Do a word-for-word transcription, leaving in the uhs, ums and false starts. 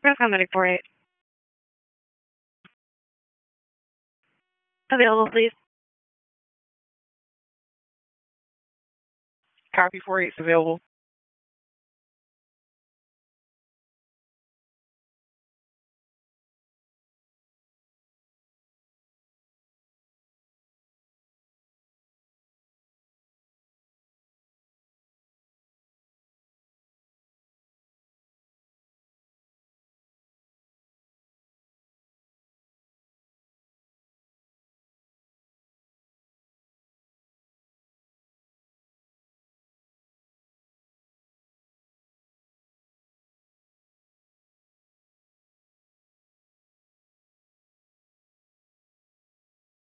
Rescon Medic four eight. Available, please. Copy four eight is available.